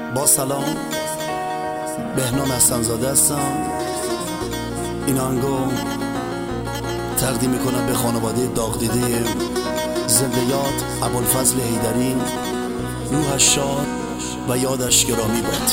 با سلام، بهنام حسن‌زاده هستم. این آهنگو تقدیم میکنم به خانواده داغدیده زنده یاد ابوالفضل حیدری، روحش شاد و یادش گرامی باد.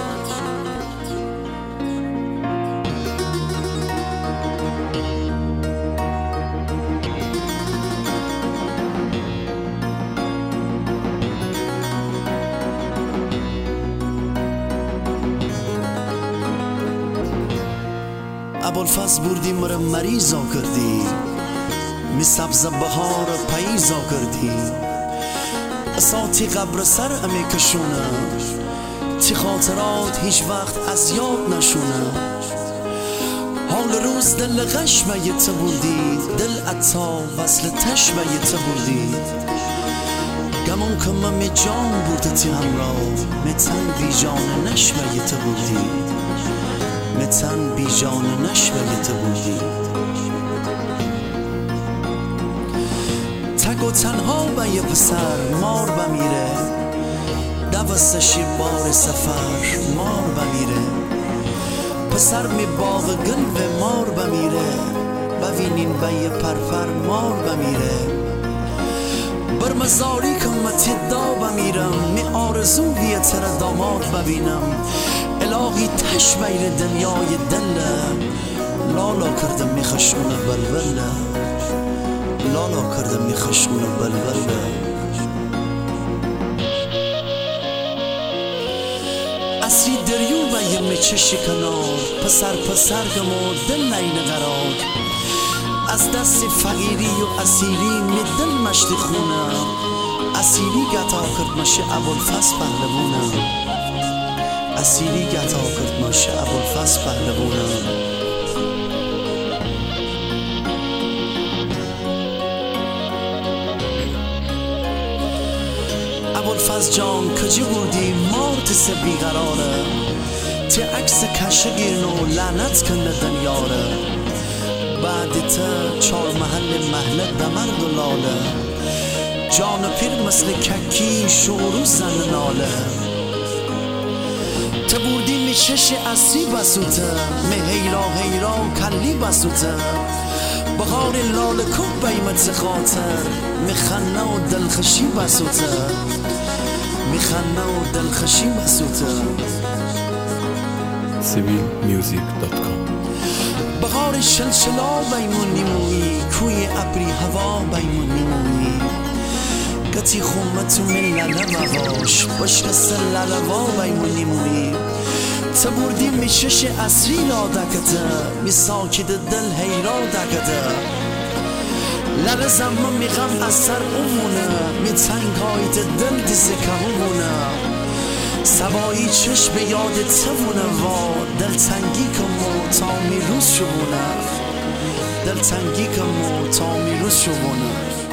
ابوالفضل بردی مرا مریضا کردی، می سبز بهار پاییزا کردی. اساتی قبر سر امی کشونه، تی خاطرات هیچ وقت از یاد نشونه. حال روز دل غشمه یت بردی، دل عطا وصل تشمه یت بردی. گمان که من می جان برده تی همراه، می تن بی جان نشمه یت بردی، متن بی جان نشویت بودی. تک و تنها به یه پسر مار بمیره، دوستشی بار سفر مار بمیره. پسر می باغ گل و مار بمیره، ببینین به یه پرفر مار بمیره. بر مزاری که متی دا بمیرم، می آرزوی تر داماد ببینم. الهی تشمیر دنیای دل، لالا کردم می خشونه بلبله، لالا کردم می خشونه بلبله. اصری دریو و یه میچش کنار، پسر گمو دل نین قرار. از دست فقیری و اسیری می دل مشتی خونه، اسیری گتا کرد مشه ابوالفضل پهلوونه، اسیری گتا کرد مشه ابوالفضل پهلوونه. ابوالفضل جان کجی بودی مار تس بیقراره، تی عکس کشه گیرنو لعنت کنه دنیاره. بعد تا چار محله دمرد و لاله، جان پیر مثل ککی شورو زن ناله. تا بردی می چش اصری بسوته، می هیرا کلی بسوته. بغار لال کب بیمت خاطر، می خنه و دلخشی بسوته، می خنه و دلخشی بسوته. civilmusic.com بغار شلشلا بیمونی موی، کوی ابری هوا بیمونی موی. گتی خومتو من لالواش، بشک سر لالوا بیمونی موی. تا بردی می چش اصری را دکته، می ساکید دل هیرا دکته. لال زمان می غم از سر امونه، می تنگایت دل دیزه کهونه. سوایی چشم یاد تونه وا، دل تنگی کمو تا می روز شونه، دل تنگی کمو تا می روز شونه.